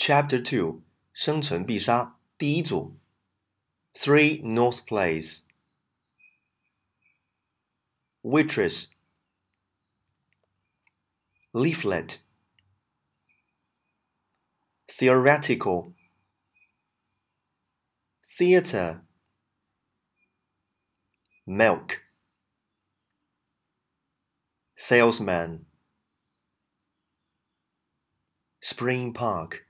Chapter 2 生存必杀第一组 3 North Place Waitress Leaflet Theoretical Theater Milk Salesman Spring Park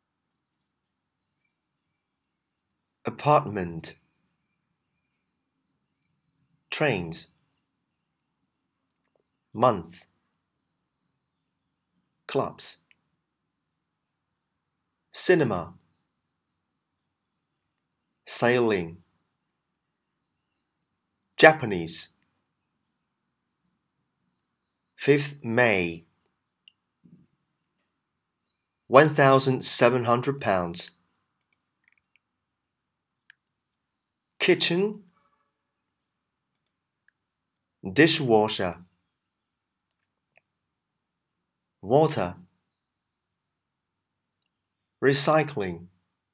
Apartment Trains Month Clubs Cinema Sailing Japanese 5th May £1,700 Kitchen Dishwasher Water Recycling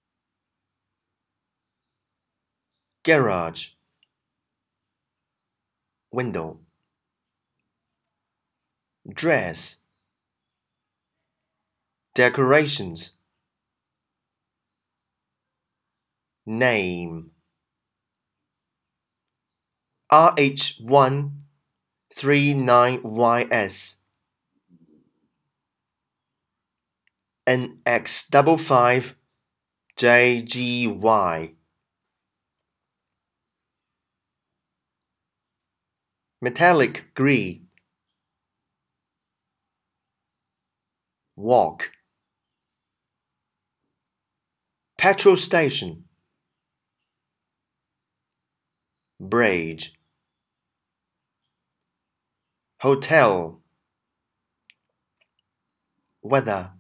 Garage Window Dress Decorations Name RH139YS NX55JGY Metallic Grey Walk Petrol Station Bridge Hotel Weather